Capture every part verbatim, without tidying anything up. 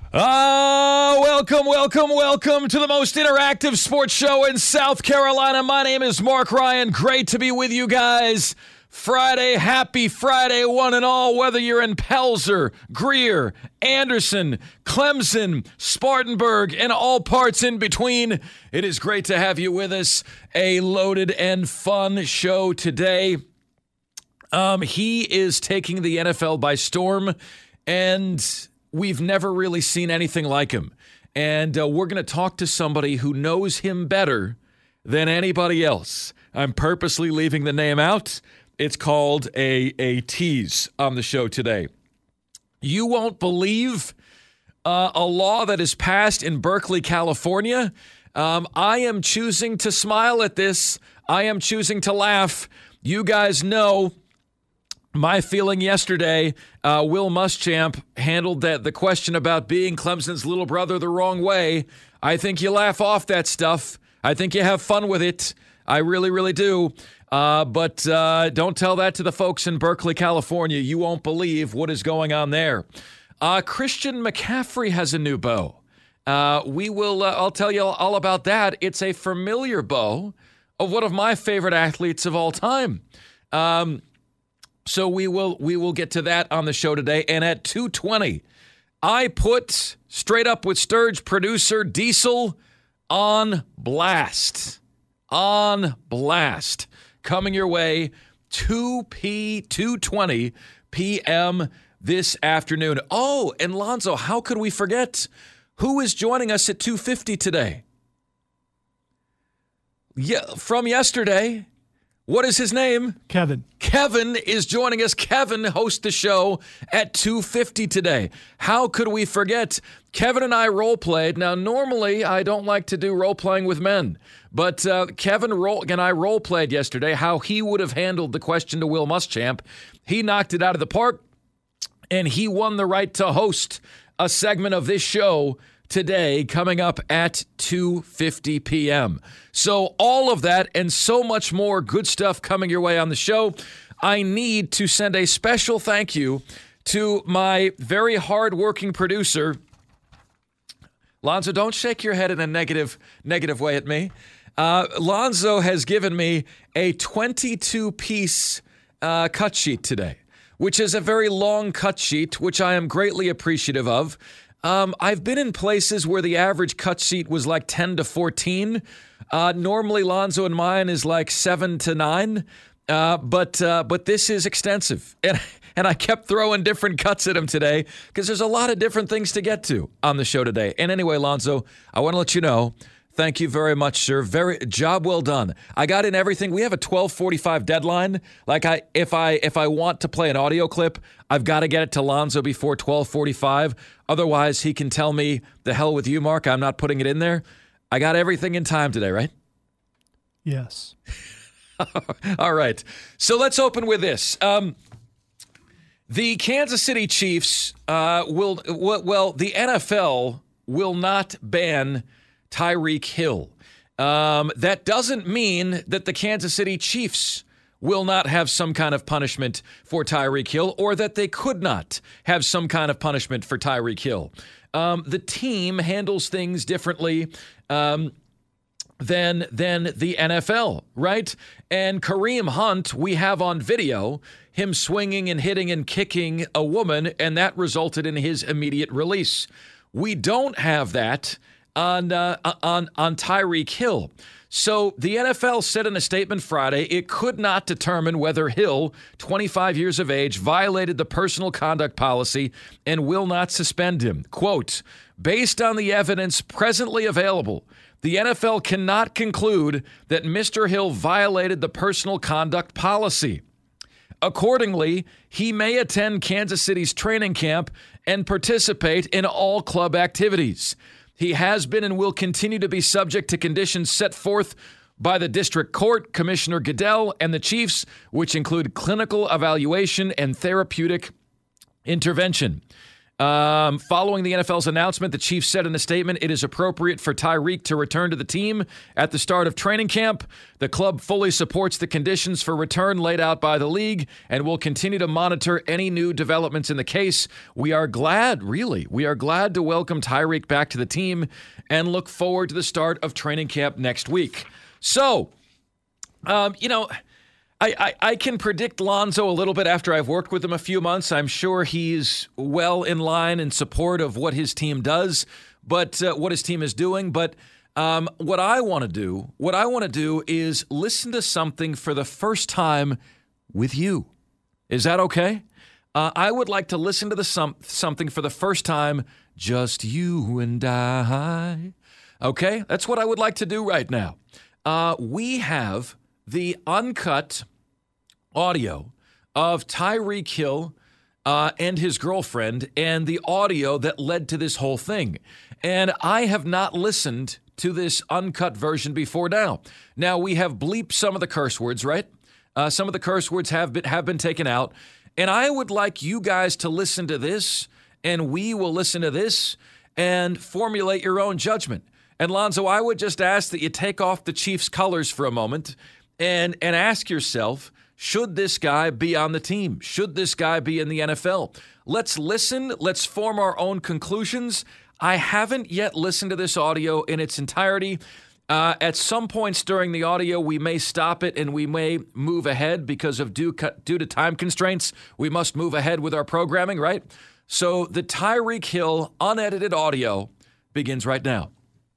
Ah, welcome, welcome, welcome to the most interactive sports show in South Carolina. My name is Mark Ryan. Great to be with you guys. Friday, happy Friday, one and all, whether you're in Pelzer, Greer, Anderson, Clemson, Spartanburg, and all parts in between. It is great to have you with us. A loaded and fun show today. Um, he is taking the N F L by storm, and we've never really seen anything like him. And uh, we're going to talk to somebody who knows him better than anybody else. I'm purposely leaving the name out. It's called a, a tease on the show today. You won't believe uh, a law that is passed in Berkeley, California. Um, I am choosing to smile at this. I am choosing to laugh. You guys know my feeling yesterday. uh, Will Muschamp handled that the question about being Clemson's little brother the wrong way. I think you laugh off that stuff. I think you have fun with it. I really, really do. Uh, but uh, don't tell that to the folks in Berkeley, California. You won't believe what is going on there. Uh, Christian McCaffrey has a new beau. Uh, we will. Uh, I'll tell you all about that. It's a familiar beau of one of my favorite athletes of all time. Um, So we will we will get to that on the show today. And at two twenty, I put Straight Up with Sturge producer Diesel on blast. On blast. Coming your way, two twenty p.m. this afternoon. Oh, and Lonzo, how could we forget? Who is joining us at two fifty today? Yeah, from yesterday. What is his name? Kevin. Kevin is joining us. Kevin hosts the show at two fifty today. How could we forget? Kevin and I role played. Now, normally I don't like to do role playing with men, but uh, Kevin role, and I role played yesterday how he would have handled the question to Will Muschamp. He knocked it out of the park, and he won the right to host a segment of this show today, coming up at two fifty p.m. So all of that and so much more good stuff coming your way on the show. I need to send a special thank you to my very hardworking producer. Lonzo, don't shake your head in a negative, negative way at me. Uh, Lonzo has given me a twenty-two piece uh, cut sheet today, which is a very long cut sheet, which I am greatly appreciative of. Um, I've been in places where the average cut sheet was like ten to fourteen. Uh, normally, Lonzo and mine is like seven to nine. Uh, but uh, but this is extensive. And, and I kept throwing different cuts at him today because there's a lot of different things to get to on the show today. And anyway, Lonzo, I want to let you know, thank you very much, sir. Very job well done. I got in everything. We have a twelve forty-five deadline. Like I, if I if I want to play an audio clip, I've got to get it to Lonzo before twelve forty-five. Otherwise, he can tell me, the hell with you, Mark. I'm not putting it in there. I got everything in time today, right? Yes. All right. So let's open with this. Um, the Kansas City Chiefs uh, will, well, the N F L will not ban Tyreek Hill. Um, that doesn't mean that the Kansas City Chiefs will not have some kind of punishment for Tyreek Hill, or that they could not have some kind of punishment for Tyreek Hill. Um, the team handles things differently um, than, than the N F L, right? And Kareem Hunt, we have on video him swinging and hitting and kicking a woman, and that resulted in his immediate release. We don't have that on uh, on on Tyreek Hill. So the N F L said in a statement Friday it could not determine whether Hill, twenty-five years of age, violated the personal conduct policy and will not suspend him. Quote, based on the evidence presently available, the N F L cannot conclude that Mister Hill violated the personal conduct policy. Accordingly, he may attend Kansas City's training camp and participate in all club activities. He has been and will continue to be subject to conditions set forth by the district court, Commissioner Goodell, and the Chiefs, which include clinical evaluation and therapeutic intervention. Um, following the N F L's announcement, the Chiefs said in a statement, it is appropriate for Tyreek to return to the team at the start of training camp. The club fully supports the conditions for return laid out by the league and will continue to monitor any new developments in the case. We are glad, really, we are glad to welcome Tyreek back to the team and look forward to the start of training camp next week. So, um, you know... I, I, I can predict Lonzo a little bit after I've worked with him a few months. I'm sure he's well in line in support of what his team does, but uh, what his team is doing. But um, what I want to do, what I want to do is listen to something for the first time with you. Is that okay? Uh, I would like to listen to the some, something for the first time, just you and I. Okay, that's what I would like to do right now. Uh, we have the uncut audio of Tyreek Hill uh, and his girlfriend and the audio that led to this whole thing. And I have not listened to this uncut version before now. Now, we have bleeped some of the curse words, right? Uh, some of the curse words have been, have been taken out. And I would like you guys to listen to this, and we will listen to this and formulate your own judgment. And Lonzo, I would just ask that you take off the Chiefs' colors for a moment and, and ask yourself, should this guy be on the team? Should this guy be in the N F L? Let's listen. Let's form our own conclusions. I haven't yet listened to this audio in its entirety. Uh, at some points during the audio, we may stop it and we may move ahead because of due, due to time constraints. We must move ahead with our programming, right? So the Tyreek Hill unedited audio begins right now.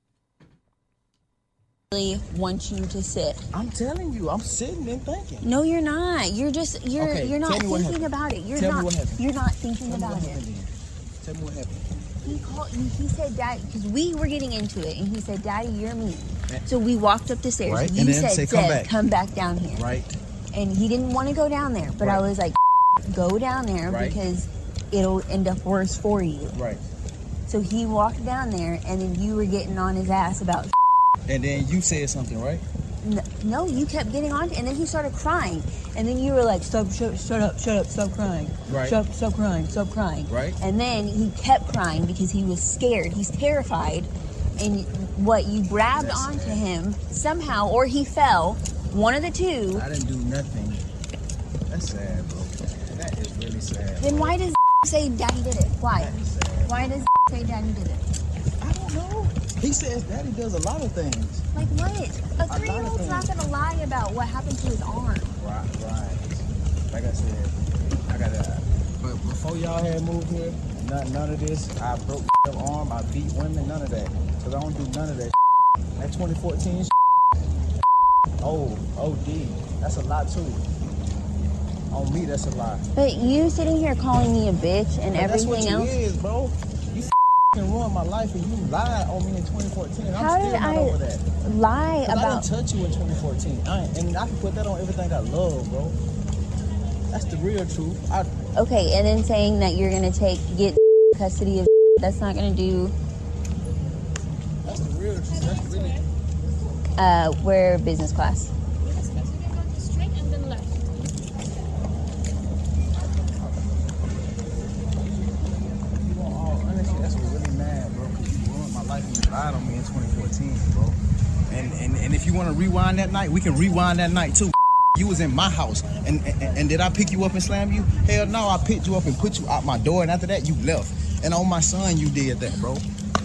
Want you to sit. I'm telling you, I'm sitting and thinking. No, you're not. You're just you're Okay, you're not tell me what thinking happened. about it. You're Tell me not what happened. you're not thinking Tell me about what it. happened then. Tell me what happened. He called. He said, "Dad," because we were getting into it, and he said, "Daddy, you're me." So we walked up the stairs. Right, You and then said, say, "Come "Zeb, back." come back down here." Right. And he didn't want to go down there, but I Right. was like, "Go down there Right. because it'll end up worse for you." Right. So he walked down there, and then you were getting on his ass about. And then you said something, right? No, you kept getting on, and then he started crying, and then you were like, "Stop! Shut, shut up! Shut up! Stop crying! Right. Shut up! Stop crying! Stop crying!" Right. And then he kept crying because he was scared. He's terrified, and what you grabbed That's onto sad. him somehow, or he fell. One of the two. I didn't do nothing. That's sad, bro. That is really sad. Then why does say Daddy did it? Why? That is sad. Why does say Daddy did it? I don't know. He says Daddy does a lot of things. Like what? A lot of three-year-old's not things. gonna lie about what happened to his arm. Right, right. Like I said, I gotta. But before y'all had moved here, none, none of this. I broke the arm. I beat women. None of that. Cause I don't do none of that. That twenty fourteen. Oh, O D. That's a lot too. On me, that's a lot. But you sitting here calling me a bitch and But that's everything what you else. is, bro. You can ruin my life and you lied on me in twenty fourteen. I'm How still did not I over that. lie 'Cause about? I didn't touch you in twenty fourteen. I ain't, and I can put that on everything I love, bro. That's the real truth. I, Okay, and then saying that you're gonna take get custody of. That's not gonna do. that's the real truth. That's really. Uh, we're business class. Straight and then left. You want all honestly, that's what really mad, bro. Because you ruined my life and you lied on me in twenty fourteen, bro. And and, and if you want to rewind that night, we can rewind that night too. You was in my house, and, and and did I pick you up and slam you? Hell no, I picked you up and put you out my door, and after that you left. And on my son, you did that, bro.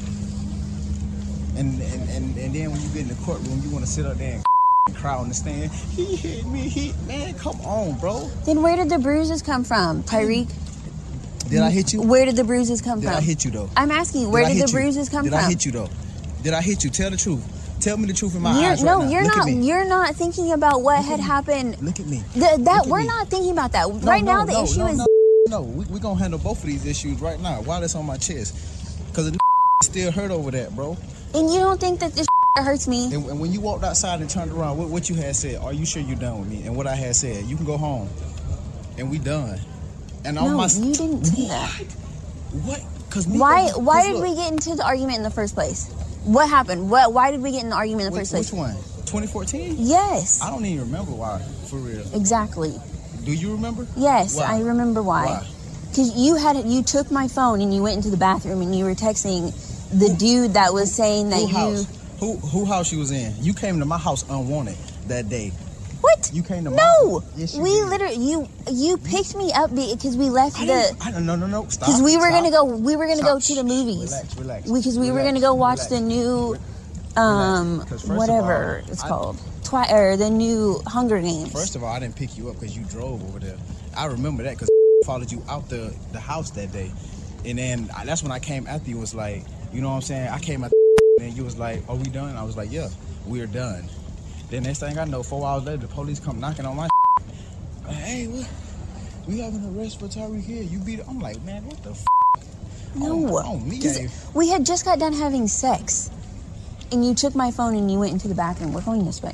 And and, and, and then when you get in the courtroom, you want to sit up there and cry on the stand. He hit me, he man, come on, bro. Then where did the bruises come from, Tyreek? Did I hit you? Where did the bruises come Did from? I hit you though? I'm asking you, where I did, hit the you? bruises come did from? Did I hit you though? Did I hit you? Tell the truth. Tell me the truth in my You're, eyes no, right now. you're Look not. at me. You're not thinking about what Look had at me. happened. Look at me. Th- that Look at we're me. not thinking about that No, right no, now. The no, issue no, is no, no. We we gonna handle both of these issues right now while it's on my chest, cause the still hurt over that, bro. and you don't think that this hurts me. And, and when you walked outside and turned around, what, what you had said? Are you sure you're done with me? And what I had said, you can go home, and we done. And on No, my you didn't say that. What? Cause me, Why? cause Why did look, we get into the argument in the first place? What happened? What? Why did we get in the argument in the Which, first place? which one? twenty fourteen? Yes. I don't even remember why. For real. Exactly. Do you remember? Yes, Why? I remember why. Why? Because you had you took my phone and you went into the bathroom and you were texting the dude that was saying that Who you. house? Who who house you was in? You came to my house unwanted that day. What? You came to my No. Yes, you we did. literally you you picked me up because we left I the. didn't, I don't, no, no, no. Stop. Because we were stop, gonna go, we were gonna stop. go to the movies. Relax, relax. Because we were relax, gonna go watch relax. the new, um, Relax. 'Cause first of whatever all, it's I- called, Twi- or the new Hunger Games. First of all, I didn't pick you up because you drove over there. I remember that because followed you out the, the house that day, and then I, that's when I came after you. Was like, you know what I'm saying? I came at and you was like, "Are we done?" I was like, "Yeah, we're done." Then next thing I know, four hours later, the police come knocking on my. Hey, what? We have an arrest for Tyreek Hill. You beat. I'm like, man, what the? F-? No, Oh, oh, me, 'Cause Dave. we had just got done having sex, and you took my phone and you went into the bathroom. We're going this way.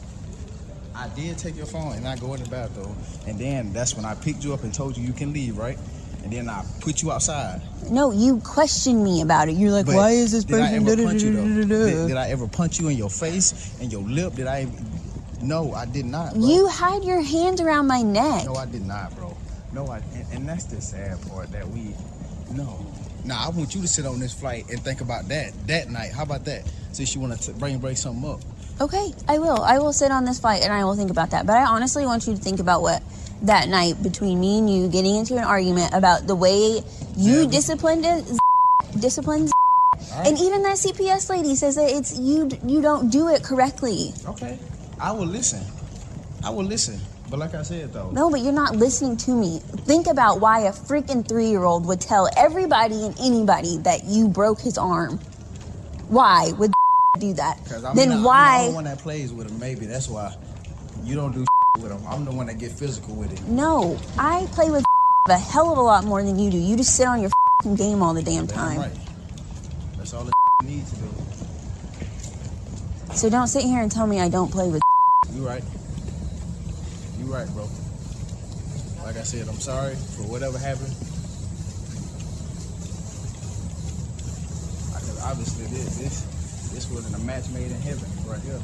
I did take your phone and I go in the bathroom, and then that's when I picked you up and told you you can leave, right? And then I put you outside. No, you questioned me about it. You're like, But why is this did I person? ever punch you, though? da-da-da-da-da-da?" Did, did I ever punch you in your face and your lip? Did I? No, I did not. Bro. You had your hands around my neck. No, I did not, bro. No, I. And, and that's the sad part that we. No. Nah, I want you to sit on this flight and think about that that night. How about that? Since you want to bring break something up. Okay, I will. I will sit on this flight and I will think about that. But I honestly want you to think about what that night between me and you getting into an argument about the way you Yeah. disciplined it, disciplined, All right. and even that C P S lady says that it's you. You don't do it correctly. Okay. I will listen. I will listen. But like I said though. No, but you're not listening to me. Think about why a freaking three-year-old would tell everybody and anybody that you broke his arm. Why would do that? Because I'm, then not, I'm why? the one that plays with him. Maybe that's why you don't do with him. I'm the one that get physical with it. No, I play with a hell of a lot more than you do. You just sit on your game all the damn Damn time. right. That's all it needs to do. So don't sit here and tell me I don't play with. You right. You right, bro. Like I said, I'm sorry for whatever happened. Because obviously this, this this wasn't a match made in heaven right here.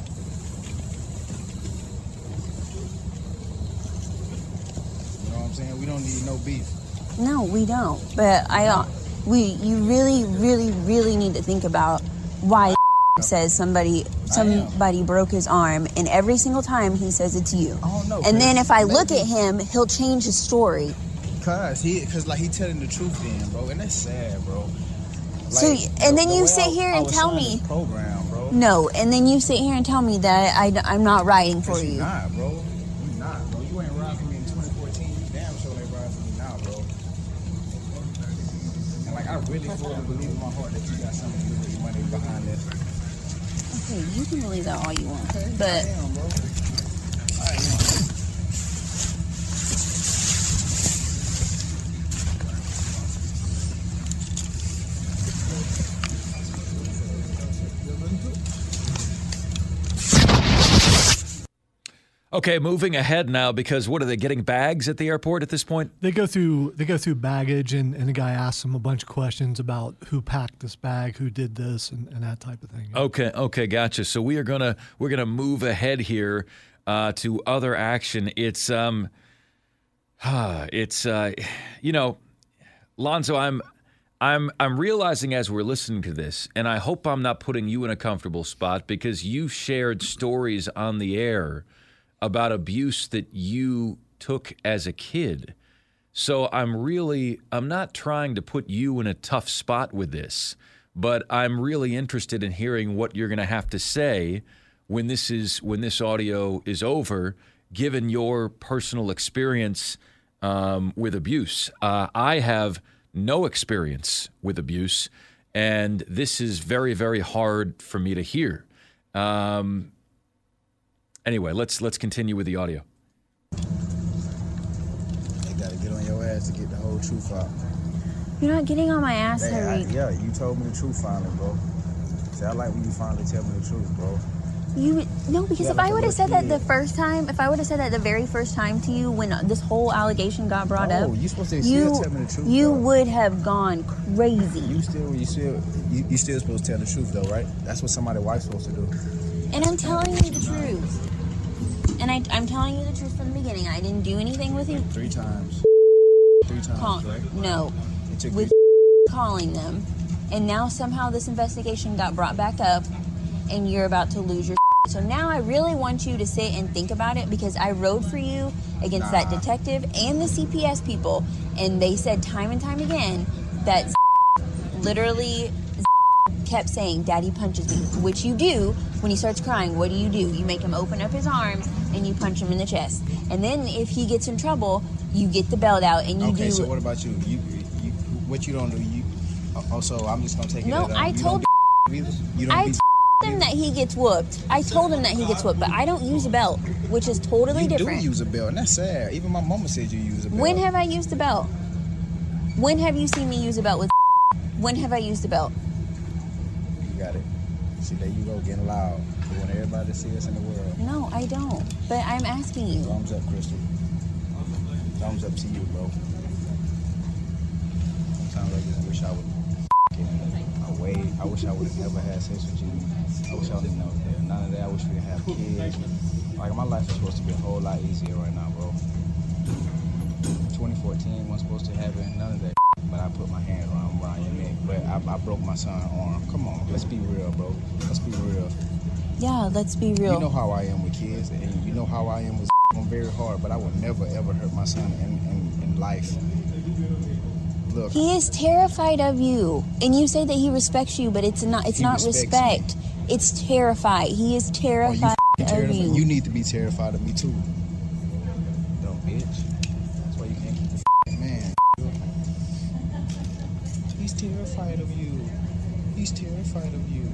You know what I'm saying? We don't need no beef. No, we don't. But I don't. We, you really, really, really need to think about why says somebody somebody broke his arm, and every single time he says it's you. I don't know. And then if I look maybe- at him, he'll change his story. Cause he, cause like he telling the truth then, bro, and that's sad, bro. Like, So, and the- then the you way sit I- here I and was tell signed me- this program, bro. No, and then you sit here and tell me that I, I'm not riding for Cause you. you not, bro. You not, bro. You ain't riding for me in twenty fourteen. You damn sure ain't riding for me now, bro. And like I really fully believe in my heart that you got something to do with your money behind this. Okay, you can believe that all you want, but Damn, bro. I am. Okay, moving ahead now because what are they getting bags at the airport at this point? They go through they go through baggage, and, and the guy asks them a bunch of questions about who packed this bag, who did this, and, and that type of thing. Okay, okay, gotcha. So we are gonna we're gonna move ahead here uh, to other action. It's um, it's uh, you know, Lonzo, I'm I'm I'm realizing as we're listening to this, and I hope I'm not putting you in a comfortable spot because you shared stories on the air about abuse that you took as a kid. So I'm really, I'm not trying to put you in a tough spot with this, but I'm really interested in hearing what you're going to have to say when this is, when this audio is over, given your personal experience um, with abuse. Uh, I have no experience with abuse, and this is very, very hard for me to hear. Um, Anyway, let's let's continue with the audio. They gotta get on your ass to get the whole truth out. you're not getting on my ass, They- I- Tyreek. yeah, you told me the truth finally, bro. See, I like when you finally tell me the truth, bro. You no, because Yeah, if like I a would have said little that the kid. first time, if I would have said that the very first time to you when this whole allegation got brought No, up, you supposed to you still tell me the truth, you though. would have gone crazy. You still, you still, you, you still supposed to tell the truth, though, right? That's what somebody's wife's supposed to do. And I'm telling you the truth. And I, I'm telling you the truth from the beginning. I didn't do anything with you. Three times. three times, call, right? no, It took with you- calling them, and now somehow this investigation got brought back up, and you're about to lose your. So now I really want you to sit and think about it, because I rode for you against that detective and the C P S people, and they said time and time again that literally kept saying, "Daddy punches me," which you do when he starts crying. What do you do? You make him open up his arms and you punch him in the chest. And then if he gets in trouble, you get the belt out and you okay, do. so what about you? You, you, what you don't do? You also, I'm just gonna take it. No, that, um, I you told. Don't either. You don't I be told him that he gets whooped. I told him that he gets whooped, but I don't use a belt, which is totally you different. do use a belt, and that's sad. Even my mama said you use a belt. When have I used a belt? When have you seen me use a belt with? When have I used a belt? You got it. See, there you go, getting loud. You want everybody to see us in the world. No, I don't. But I'm asking you. Thumbs up, Crystal. Thumbs up to you, bro. Sometimes I just wish I would. I wait. I wish I would have never had sex with you. I wish I would have never had none of that. I wish we didn't have kids. Like, my life is supposed to be a whole lot easier right now, bro. twenty fourteen wasn't supposed to happen. None of that. But I put my hand around around your neck. But I, I broke my son's arm. Come on, let's be real, bro. Let's be real. Yeah, let's be real. You know how I am with kids, and you know how I am with. I'm very hard, but I would never ever hurt my son in, in, in life. Look, He is terrified of you, and you say that he respects you, but it's not. It's He not respects respect. It's terrified. He is oh, you terrified f***ing of terrified. you. You need to be terrified of me too. Dumb bitch. That's why you can't keep the f***ing man. He's terrified of you. He's terrified of you.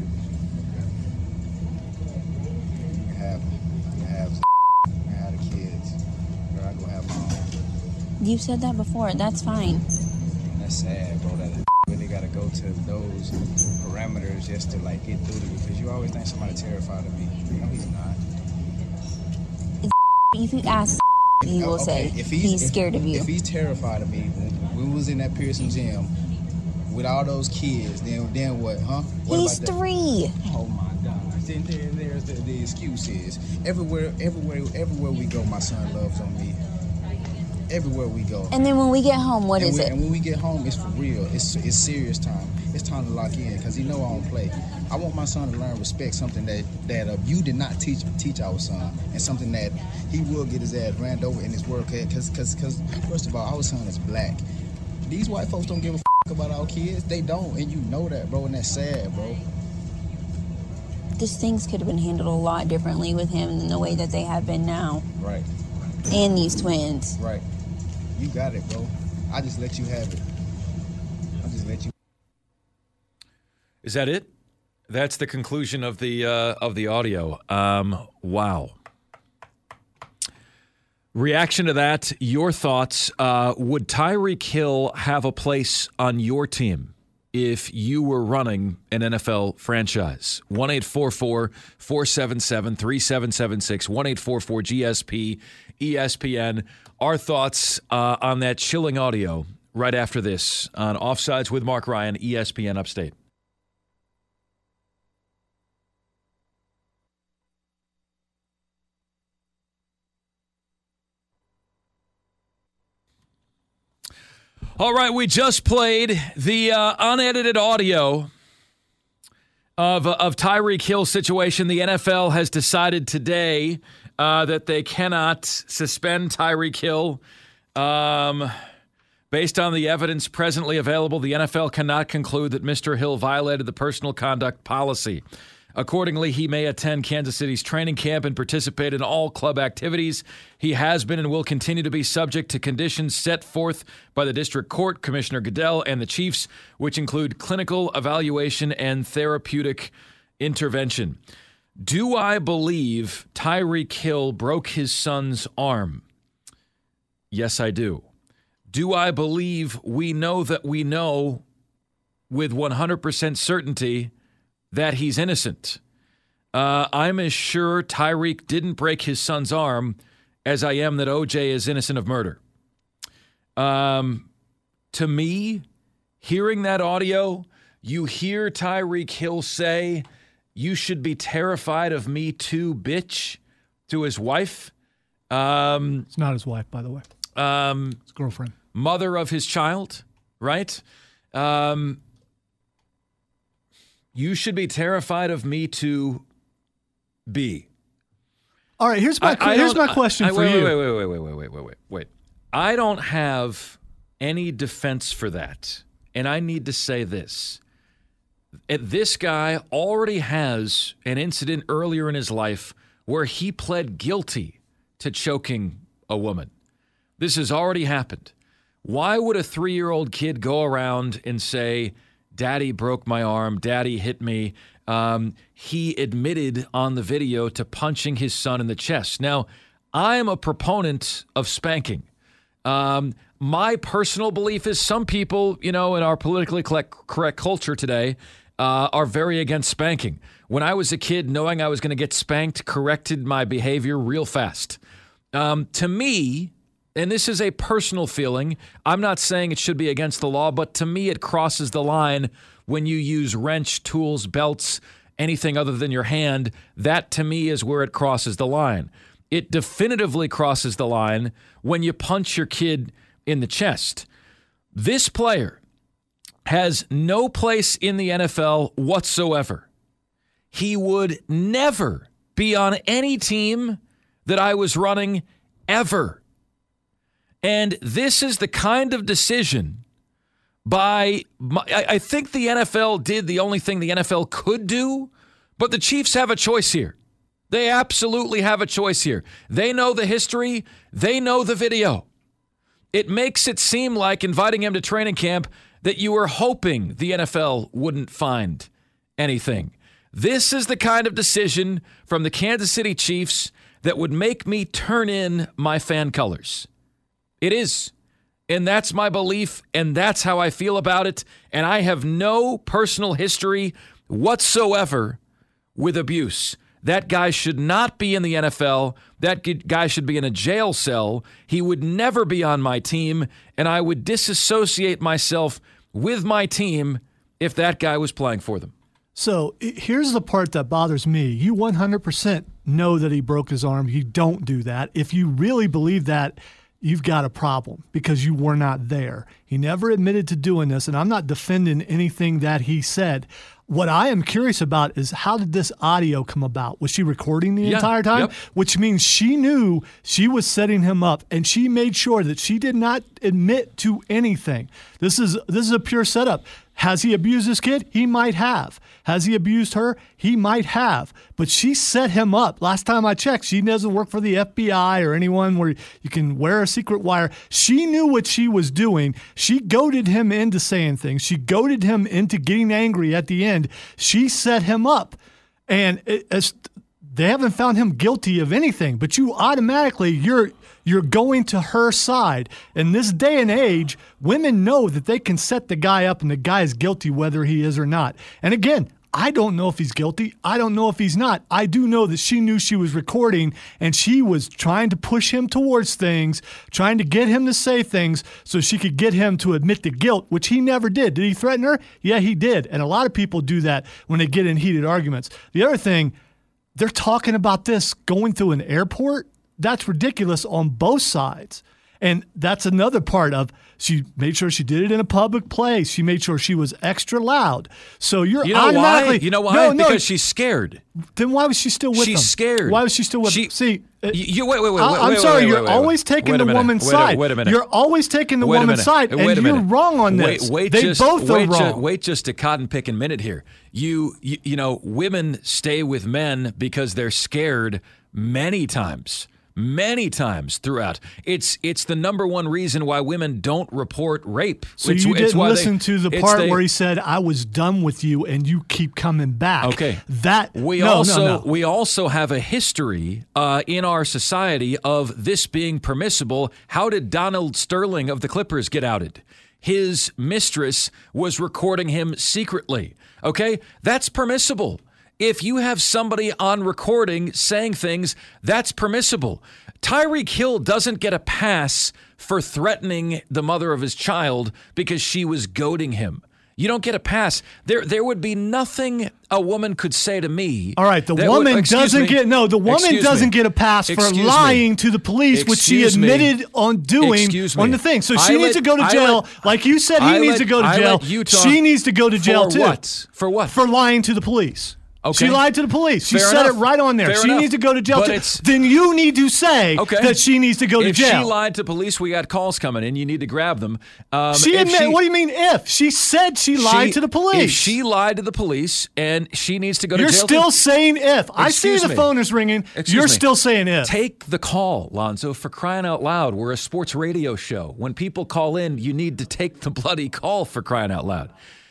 You can have him. You can have. You can have the kids. Girl, I go have my own. You said that before. That's fine. That's sad, bro. That really got to go to those parameters just to like get through to you, because you always think somebody's terrified of me. No, he's not. If you ask, he will Okay, say if he's, if- scared of you. If he's terrified of me, when we was in that Pearson gym with all those kids, then then what, huh? What He's about that? three. Oh my God! Then there, there's the, the excuse is everywhere, everywhere, everywhere we go, my son loves on me. Everywhere we go. And then when we get home, what and is we, it? And when we get home, it's for real. It's it's serious time. It's time to lock in, because he know I don't play. I want my son to learn respect, something that that uh, you did not teach teach our son, and something that he will get his ass ran over in his work. Because because because first of all, our son is black. These white folks don't give a f- about our kids. They don't, and you know that, bro. And that's sad, bro. Just things could have been handled a lot differently with him than the way that they have been now. Right, And these twins. right. You got it, bro. I just let you have it. I just let you. Is that it? That's the conclusion of the uh, of the audio. Um, wow. Reaction to that, your thoughts. Uh, would Tyreek Hill have a place on your team if you were running an N F L franchise? one eight four four, four seven seven, three seven seven six, one eight four four G S P, E S P N. Our thoughts uh, on that chilling audio right after this on Offsides with Mark Ryan, E S P N Upstate. All right, we just played the uh, unedited audio of, of Tyreek Hill's situation. The N F L has decided today uh, that they cannot suspend Tyreek Hill. Um, based on the evidence presently available, the N F L cannot conclude that Mister Hill violated the personal conduct policy. Accordingly, he may attend Kansas City's training camp and participate in all club activities. He has been and will continue to be subject to conditions set forth by the district court, Commissioner Goodell, and the Chiefs, which include clinical evaluation and therapeutic intervention. Do I believe Tyreek Hill broke his son's arm? Yes, I do. Do I believe we know that we know with one hundred percent certainty that he's innocent? Uh, I'm as sure Tyreek didn't break his son's arm as I am that O J is innocent of murder. Um, to me, hearing that audio, you hear Tyreek Hill say, "You should be terrified of me too, bitch," to his wife. Um, It's not his wife, by the way. um, His girlfriend. mother of his child, right? Um, you should be terrified of me to be. All right, here's my I, I here's my question I, I, for wait, you. Wait, wait, wait, wait, wait, wait, wait, wait, wait. I don't have any defense for that, and I need to say this. This guy already has an incident earlier in his life where he pled guilty to choking a woman. This has already happened. Why would a three-year-old kid go around and say, Daddy broke my arm, Daddy hit me? Um, he admitted on the video to punching his son in the chest. Now, I am a proponent of spanking. Um, my personal belief is some people, you know, in our politically correct culture today uh, are very against spanking. When I was a kid, knowing I was going to get spanked corrected my behavior real fast. Um, to me, and this is a personal feeling, I'm not saying it should be against the law, but to me it crosses the line when you use wrench, tools, belts, anything other than your hand. That to me is where it crosses the line. It definitively crosses the line when you punch your kid in the chest. This player has no place in the N F L whatsoever. He would never be on any team that I was running ever. And this is the kind of decision by, I think the N F L did the only thing the N F L could do, but the Chiefs have a choice here. They absolutely have a choice here. They know the history. They know the video. It makes it seem like inviting him to training camp that you were hoping the N F L wouldn't find anything. This is the kind of decision from the Kansas City Chiefs that would make me turn in my fan colors. It is. And that's my belief, and that's how I feel about it. And I have no personal history whatsoever with abuse. That guy should not be in the N F L. That guy should be in a jail cell. He would never be on my team, and I would disassociate myself with my team if that guy was playing for them. So here's the part that bothers me. You one hundred percent know that he broke his arm. You don't do that. If you really believe that, you've got a problem because you were not there. He never admitted to doing this, and I'm not defending anything that he said. What I am curious about is how did this audio come about? Was she recording the yeah, entire time? Yep. Which means she knew she was setting him up, and she made sure that she did not admit to anything. This is this is a pure setup. Has he abused this kid? He might have. Has he abused her? He might have. But she set him up. Last time I checked, she doesn't work for the F B I or anyone where you can wear a secret wire. She knew what she was doing. She goaded him into saying things. She goaded him into getting angry at the end. She set him up. And it, it's, they haven't found him guilty of anything. But you automatically, you're you're going to her side. In this day and age, women know that they can set the guy up and the guy is guilty whether he is or not. And again, I don't know if he's guilty. I don't know if he's not. I do know that she knew she was recording and she was trying to push him towards things, trying to get him to say things so she could get him to admit the guilt, which he never did. Did he threaten her? Yeah, he did. And a lot of people do that when they get in heated arguments. The other thing, they're talking about this going through an airport. That's ridiculous on both sides. And that's another part of she made sure she did it in a public place. She made sure she was extra loud. So you're you know automatically... why? You know why? No, no, because she's scared. Then why was she still with she's him? She's scared. Why was she still with she, him? See... You, you, wait, wait, wait, I, wait, I'm wait, sorry, wait, you're wait, always wait, taking wait the minute. woman's wait, side. Wait a minute. You're always taking the wait woman's side, and wait a you're minute. wrong on wait, this. Wait, they just, both wait are wrong. Ju- wait just a cotton picking minute here. You, you, you know, women stay with men because they're scared many times. Many times throughout. It's it's the number one reason why women don't report rape. So it's, you it's didn't why listen they, to the part they, where he said, I was done with you and you keep coming back. Okay. That we no, also no, no. we also have a history uh, in our society of this being permissible. How did Donald Sterling of the Clippers get outed? His mistress was recording him secretly. Okay? That's permissible. If you have somebody on recording saying things, that's permissible. Tyreek Hill doesn't get a pass for threatening the mother of his child because she was goading him. You don't get a pass. There there would be nothing a woman could say to me. All right, the that woman would, doesn't me, get no, the woman excuse doesn't me, get a pass for excuse lying me, to the police, which she excuse admitted me, on doing excuse me. on the thing. So she I needs let- to go to I jail. let- like you said, he I needs let- to go to I jail. let you talk She needs to go to jail for too. what? For what? For lying to the police. Okay. She lied to the police. She Fair said enough. it right on there. Fair she enough. needs to go to jail But too. it's- Then you need to say Okay. that she needs to go to if jail. she lied to police, we got calls coming in. You need to grab them. Um, She if admit. What do you mean if? She said she lied she- to the police. If she lied to the police and she needs to go You're to jail. still too, saying if. I see Excuse the me. phone is ringing. Excuse You're me. still saying if. Take the call, Lonzo, for crying out loud. We're a sports radio show. When people call in, you need to take the bloody call for crying out loud.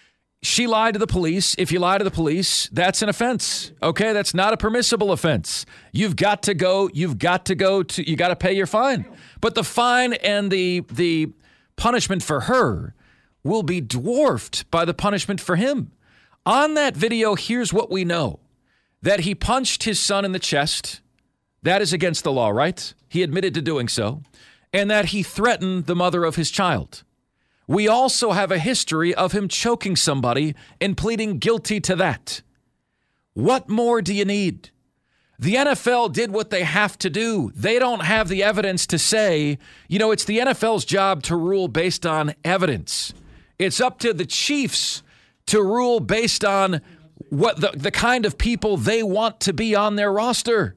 She lied to the police. If you lie to the police, that's an offense. Okay, that's not a permissible offense. You've got to go. You've got to go to. You got to pay your fine. But the fine and the the punishment for her will be dwarfed by the punishment for him. On that video, here's what we know: that he punched his son in the chest. That is against the law, right? He admitted to doing so, and that he threatened the mother of his child. We also have a history of him choking somebody and pleading guilty to that. What more do you need? The N F L did what they have to do. They don't have the evidence to say, you know, it's the N F L's job to rule based on evidence. It's up to the Chiefs to rule based on what the, the kind of people they want to be on their roster.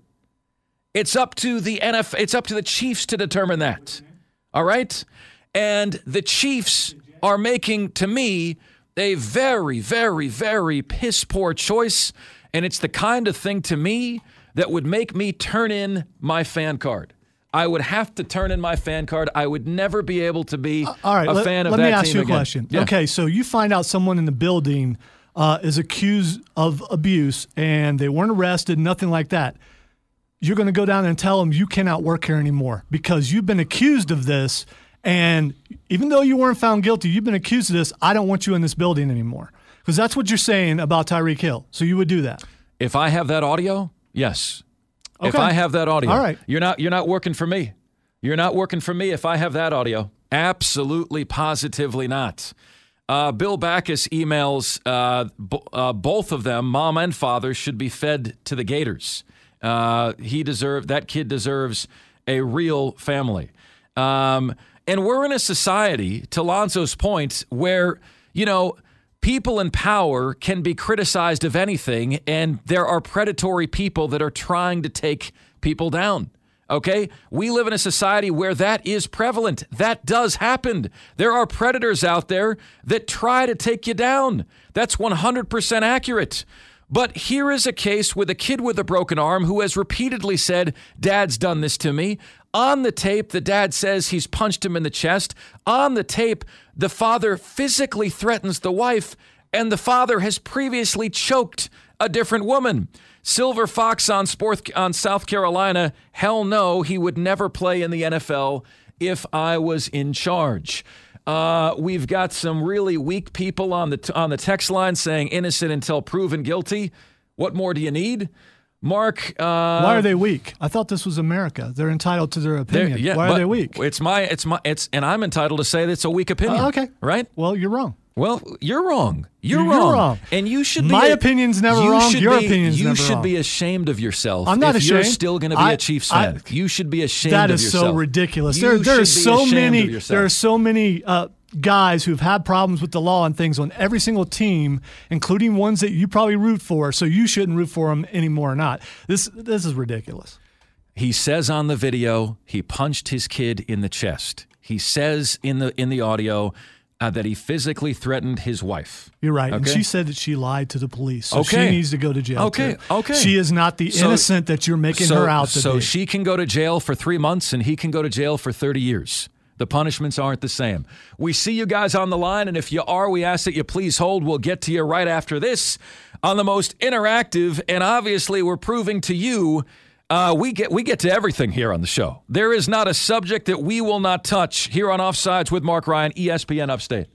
It's up to the N F L, it's up to the Chiefs to determine that. All right? And the Chiefs are making, to me, a very, very, very piss poor choice. And it's the kind of thing to me that would make me turn in my fan card. I would have to turn in my fan card. I would never be able to be Uh, All right, a let, fan of let that me ask team you a again. question. Yeah. Okay, so you find out someone in the building uh, is accused of abuse and they weren't arrested, nothing like that. You're going to go down and tell them you cannot work here anymore because you've been accused of this. And even though you weren't found guilty, you've been accused of this. I don't want you in this building anymore. Because that's what you're saying about Tyreek Hill. So you would do that. If I have that audio, yes. If Okay. I have that audio, All right. You're not you're not working for me. You're not working for me if I have that audio. Absolutely, positively not. Uh, Bill Backus emails uh, b- uh, both of them, mom and father, should be fed to the Gators. Uh, he deserve that kid deserves a real family. Um, and we're in a society, to Lonzo's point, where, you know, people in power can be criticized of anything, and there are predatory people that are trying to take people down. Okay? We live in a society where that is prevalent. That does happen. There are predators out there that try to take you down. That's one hundred percent accurate. But here is a case with a kid with a broken arm who has repeatedly said, Dad's done this to me. On the tape, the dad says he's punched him in the chest. On the tape, the father physically threatens the wife, and the father has previously choked a different woman. Silver Fox on Sport on South Carolina, hell no, he would never play in the N F L if I was in charge. Uh, we've got some really weak people on the on the text line saying innocent until proven guilty. What more do you need? Mark, uh, Why are they weak? I thought this was America. They're entitled to their opinion. yeah, Why are but they weak? It's my, it's my, it's, and I'm entitled to say that it's a weak opinion. Uh, okay. Right? Well, you're wrong. Well, you're wrong. You're, You're wrong. wrong. And you should My be. opinion's never you wrong. should Your be, opinion's you never should wrong. be ashamed of yourself. I'm not if ashamed. You're still going to be I- a Chiefs I- fan. You should be ashamed That of is yourself. so ridiculous. You There, there are should be so ashamed many. of yourself. There are so many uh, guys who've had problems with the law and things on every single team, including ones that you probably root for. So you shouldn't root for them anymore or not. This this is ridiculous. He says on the video he punched his kid in the chest. He says in the in the audio uh, that he physically threatened his wife. You're right. And Okay? she said that she lied to the police. So Okay. she needs to go to jail. Okay, too. okay. She is not the So- innocent that you're making so, her out to so be. she can go to jail for three months and he can go to jail for thirty years. The punishments aren't the same. We see you guys on the line, and if you are, we ask that you please hold. We'll get to you right after this on the most interactive, and obviously we're proving to you uh, we get we get to everything here on the show. There is not a subject that we will not touch here on Offsides with Mark Ryan, E S P N Upstate.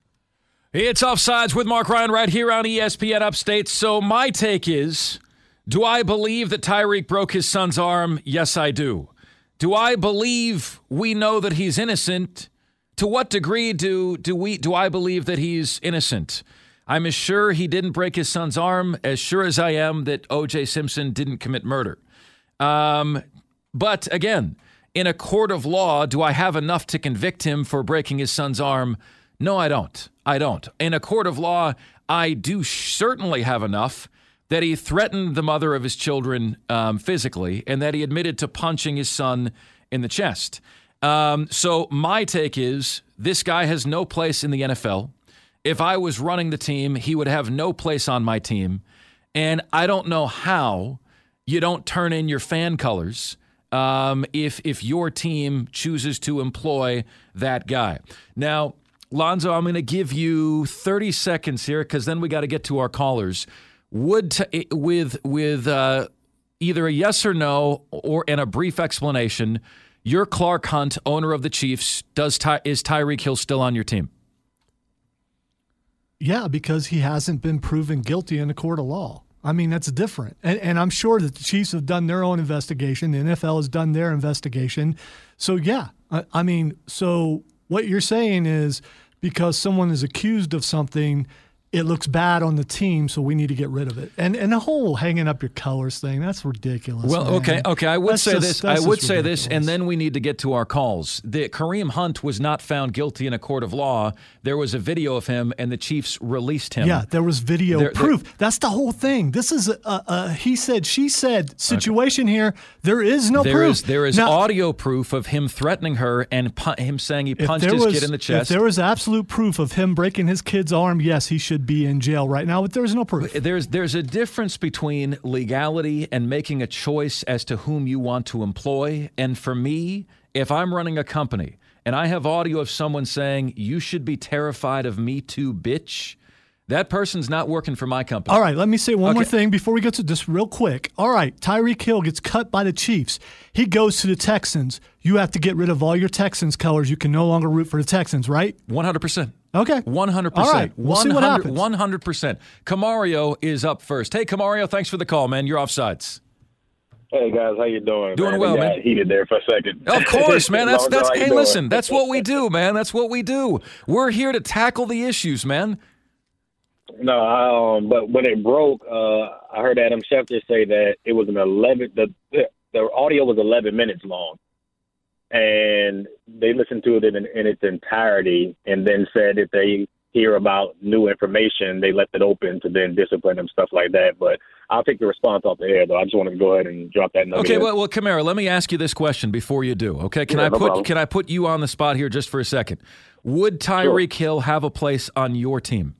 It's Offsides with Mark Ryan right here on E S P N Upstate. So my take is, Do I believe that Tyreek broke his son's arm? Yes, I do. Do I believe we know that he's innocent? To what degree do do we do I believe that he's innocent? I'm as sure he didn't break his son's arm as sure as I am that O J Simpson didn't commit murder. Um, but again, in a court of law, do I have enough to convict him for breaking his son's arm? No, I don't. I don't. In a court of law, I do certainly have enough that he threatened the mother of his children um, physically and that he admitted to punching his son in the chest. Um, so my take is this guy has no place in the N F L. If I was running the team, he would have no place on my team. And I don't know how you don't turn in your fan colors um, if if your team chooses to employ that guy. Now, Lonzo, I'm going to give you thirty seconds here because then we got to get to our callers. Would t- with with uh, either a yes or no or and a brief explanation, you're Clark Hunt, owner of the Chiefs. Does Ty- is Tyreek Hill still on your team? Yeah, because he hasn't been proven guilty in a court of law. I mean, that's different. And, and I'm sure that the Chiefs have done their own investigation. The N F L has done their investigation. So, yeah, I, I mean, so what you're saying is because someone is accused of something, it looks bad on the team, so we need to get rid of it. And and the whole hanging up your colors thing, that's ridiculous. Well, man. okay, okay. I would That's say just- this. that's I would just say this, ridiculous. and then we need to get to our calls. The Kareem Hunt was not found guilty in a court of law. There was a video of him, and the Chiefs released him. Yeah, there was video There- there- proof. That's the whole thing. This is a, a, a he said, she said situation here. There is no There proof. is there is Now, audio proof of him threatening her and pu- him saying he if punched there his was- kid in the If chest. there was absolute proof of him breaking his kid's arm, yes, he should be in jail right now, but there's no proof. There's there's a difference between legality and making a choice as to whom you want to employ. And for me, if I'm running a company and I have audio of someone saying, you should be terrified of me too, bitch, that person's not working for my company. All right, let me say one more Okay. thing before we get to this real quick. All right, Tyreek Hill gets cut by the Chiefs. He goes to the Texans. You have to get rid of all your Texans colors. You can no longer root for the Texans, right? one hundred percent. Okay. one hundred percent. All right, we'll see what happens. one hundred percent. Camario is up first. Hey, Camario, thanks for the call, man. You're offsides. Hey guys, how you doing? Doing man? well, It got man. Heated there for a second. Of course, man. That's Lonzo, that's. how you Hey, doing? listen, that's what we do, man. That's what we do. We're here to tackle the issues, man. No, I, um, but when it broke, uh, I heard Adam Schefter say that it was an eleven. The the audio was eleven minutes long, and they listened to it in, in its entirety, and then said if they hear about new information, they left it open to then discipline and stuff like that. But I'll take the response off the air, though. I just wanted to go ahead and drop that nugget. Okay, in. well, well, Camara, let me ask you this question before you do. Okay, can Yeah, I no put problem. can I put you on the spot here just for a second? Would Tyreek Hill have a place on your team?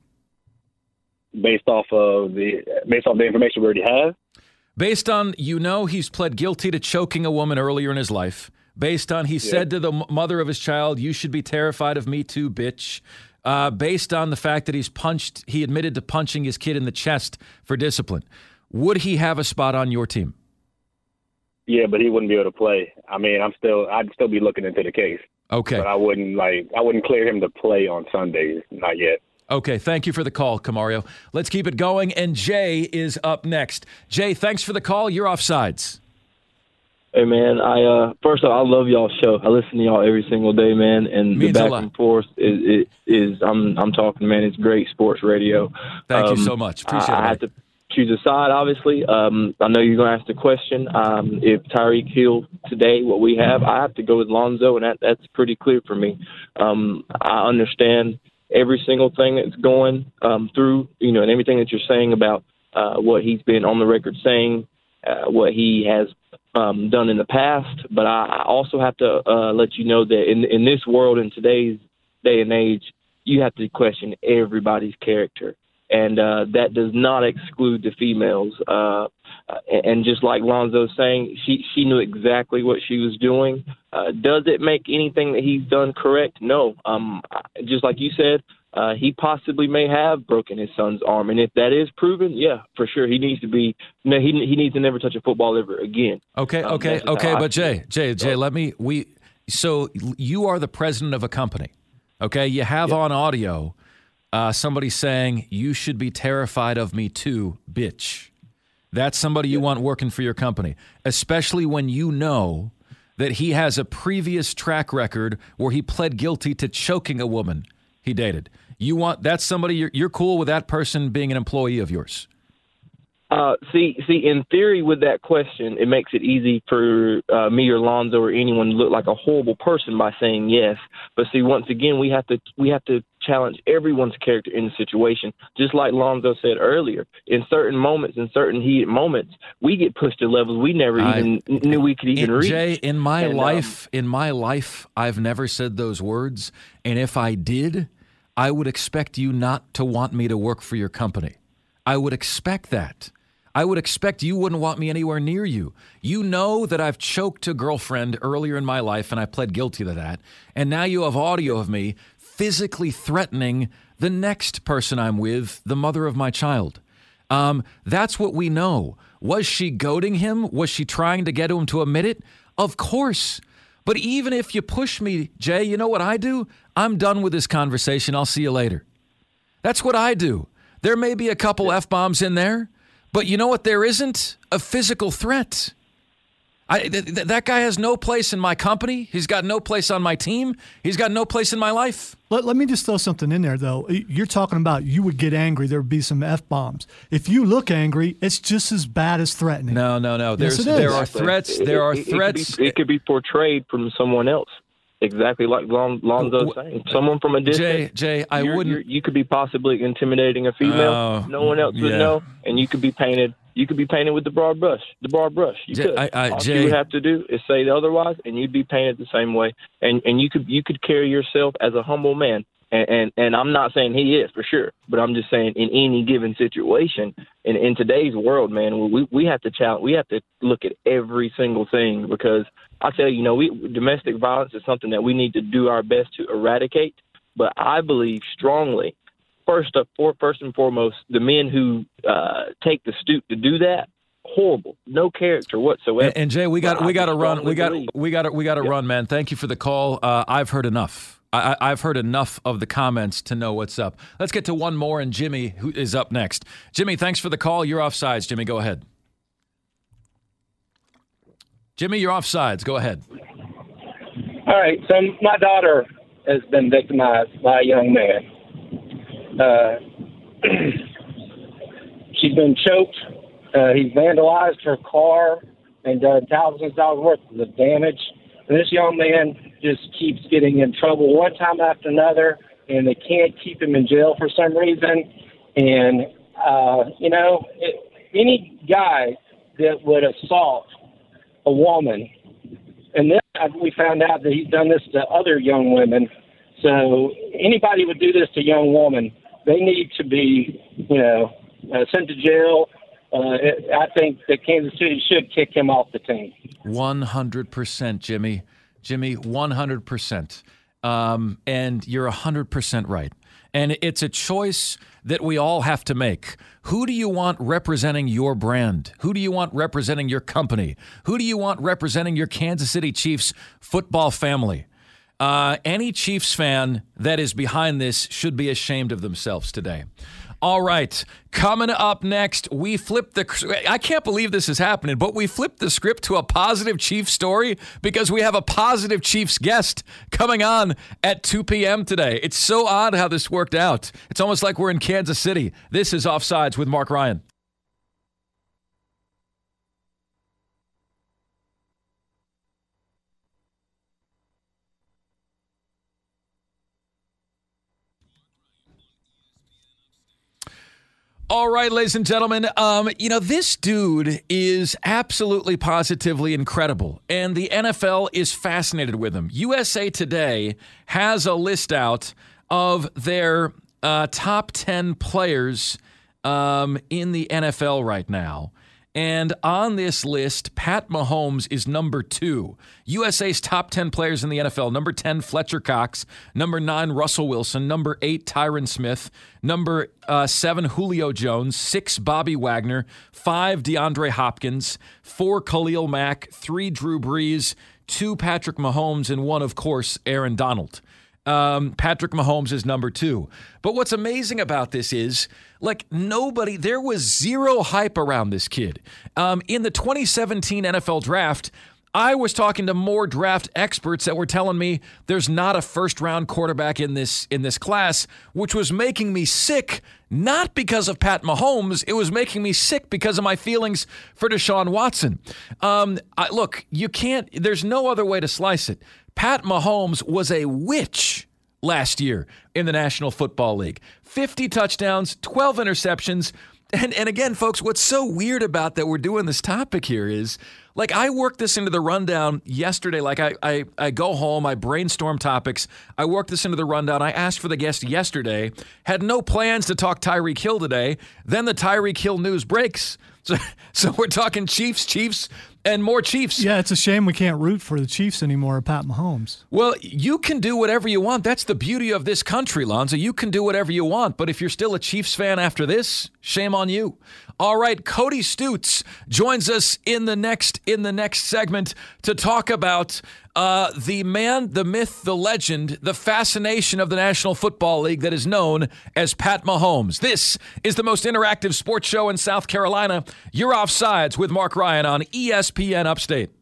based off of the based off the information we already have. Based on, you know, he's pled guilty to choking a woman earlier in his life. Based on, he said to the m- mother of his child, you should be terrified of me too, bitch. Uh, based on the fact that he's punched, he admitted to punching his kid in the chest for discipline. Would he have a spot on your team? Yeah, but he wouldn't be able to play. I mean, I'm still, I'd still be looking into the case. Okay. But I wouldn't like, I wouldn't clear him to play on Sundays. Not yet. Okay, thank you for the call, Camario. Let's keep it going, and Jay is up next. Jay, thanks for the call. You're offsides. Hey, man, I uh, first of all, I love y'all's show. I listen to y'all every single day, man, and Means the a back lot. and forth is, is, is I'm I'm talking, man, it's great sports radio. Thank you Um, so much. Appreciate I, it. I have to choose a side, obviously. Um, I know you're going to ask the question. Um, if Tyreek Hill today, what we have, I have to go with Lonzo, and that, that's pretty clear for me. Um, I understand every single thing that's going um, through, you know, and everything that you're saying about uh, what he's been on the record saying, uh, what he has um, done in the past. But I, I also have to uh, let you know that in in this world, in today's day and age, you have to question everybody's character. And uh, that does not exclude the females. Uh, and, and just like Lonzo's saying, she, she knew exactly what she was doing. Uh, does it make anything that he's done correct? No. Um, just like you said, uh, he possibly may have broken his son's arm. And if that is proven, yeah, for sure, he needs to be no, he he needs to never touch a football ever again. Okay, Um, okay, that's just okay. how I But feel. Jay, Jay, Jay, let me, we, so you are the president of a company, okay? You have on audio uh, somebody saying, you should be terrified of me too, bitch. That's somebody you want working for your company, especially when you know that he has a previous track record where he pled guilty to choking a woman he dated. You want that's somebody you're, you're cool with that person being an employee of yours. Uh, see, see, in theory, with that question, it makes it easy for uh, me or Lonzo or anyone to look like a horrible person by saying yes. But see, once again, we have to we have to challenge everyone's character in the situation. Just like Lonzo said earlier, in certain moments, in certain heated moments, we get pushed to levels we never I, even knew we could even in, reach. Jay, in my and, life, um, in my life, I've never said those words, and if I did, I would expect you not to want me to work for your company. I would expect that. I would expect you wouldn't want me anywhere near you. You know that I've choked a girlfriend earlier in my life, and I pled guilty to that. And now you have audio of me physically threatening the next person I'm with, the mother of my child. Um, that's what we know. Was she goading him? Was she trying to get him to admit it? Of course. But even if you push me, Jay, you know what I do? I'm done with this conversation. I'll see you later. That's what I do. There may be a couple F-bombs in there, but you know what there isn't? A physical threat. I, th- th- that guy has no place in my company. He's got no place on my team. He's got no place in my life. Let, let me just throw something in there, though. You're talking about you would get angry. There would be some F-bombs. If you look angry, it's just as bad as threatening. No, no, no. There's, Yes, it is. there are threats. There are it, it, threats. It could, be, it could be portrayed from someone else. Exactly like Lon- Lonzo's saying. Someone from a distance. Jay, Jay, I you're, wouldn't. You're, you could be possibly intimidating a female. Oh, no one else would yeah. know, and you could be painted. You could be painted with the broad brush. The broad brush. You Jay, could. I- I- All Jay- you would have to do is say otherwise, and you'd be painted the same way. And and you could you could carry yourself as a humble man. And, and and I'm not saying he is for sure, but I'm just saying in any given situation, in, in today's world, man, we we have to challenge. We have to look at every single thing because I tell you, you know, we domestic violence is something that we need to do our best to eradicate. But I believe strongly, first up, for first and foremost, the men who uh, take the stoop to do that, horrible, no character whatsoever. And, and Jay, we got But we I got to run. strongly We got believe- we got to we got to Yeah. run, man. Thank you for the call. Uh, I've heard enough. I, I- I've heard enough of the comments to know what's up. Let's get to one more, and Jimmy, who is up next. Jimmy, thanks for the call. You're offsides. Jimmy, go ahead. Jimmy, you're offsides. Go ahead. All right, so my daughter has been victimized by a young man. Uh, she's been choked. Uh, he vandalized her car and done thousands of dollars worth of damage. And this young man just keeps getting in trouble one time after another, and they can't keep him in jail for some reason. And, uh, you know, it, any guy that would assault a woman, and then we found out that he's done this to other young women. So anybody would do this to a young woman, they need to be, you know, uh, sent to jail. Uh, it, I think that Kansas City should kick him off the team. one hundred percent, Jimmy. Jimmy, one hundred percent. Um, and you're one hundred percent right. And it's a choice that we all have to make. Who do you want representing your brand? Who do you want representing your company? Who do you want representing your Kansas City Chiefs football family? Uh, any Chiefs fan that is behind this should be ashamed of themselves today. All right, coming up next, we flip the, I can't believe this is happening, but we flipped the script to a positive Chiefs story because we have a positive Chiefs guest coming on at two p.m. today. It's so odd how this worked out. It's almost like we're in Kansas City. This is Offsides with Mark Ryan. All right, ladies and gentlemen, um, you know, this dude is absolutely positively incredible, and the N F L is fascinated with him. U S A Today has a list out of their uh, top ten players um, in the N F L right now. And on this list, Pat Mahomes is number two. U S A's top ten players in the N F L. Number ten, Fletcher Cox. Number nine, Russell Wilson. Number eight, Tyron Smith. Number uh, seven, Julio Jones. Six, Bobby Wagner. Five, DeAndre Hopkins. Four, Khalil Mack. Three, Drew Brees. Two, Patrick Mahomes. And one, of course, Aaron Donald. Um, Patrick Mahomes is number two. But what's amazing about this is, like, nobody, there was zero hype around this kid. Um, in the twenty seventeen N F L draft, I was talking to more draft experts that were telling me there's not a first-round quarterback in this in this class, which was making me sick, not because of Pat Mahomes. It was making me sick because of my feelings for Deshaun Watson. Um, I, look, you can't, there's no other way to slice it. Pat Mahomes was a witch last year in the National Football League. fifty touchdowns, twelve interceptions. And and again, folks, what's so weird about that we're doing this topic here is, like, I worked this into the rundown yesterday. Like, I, I, I go home, I brainstorm topics. I worked this into the rundown. I asked for the guest yesterday, had no plans to talk Tyreek Hill today. Then the Tyreek Hill news breaks. So, so we're talking Chiefs, Chiefs, and more Chiefs. Yeah, it's a shame we can't root for the Chiefs anymore, Pat Mahomes. Well, you can do whatever you want. That's the beauty of this country, Lonzo. You can do whatever you want. But if you're still a Chiefs fan after this, shame on you. All right, Cody Stutes joins us in the next in the next segment to talk about uh, the man, the myth, the legend, the fascination of the National Football League that is known as Pat Mahomes. This is the most interactive sports show in South Carolina. You're Offsides with Mark Ryan on E S P N Upstate.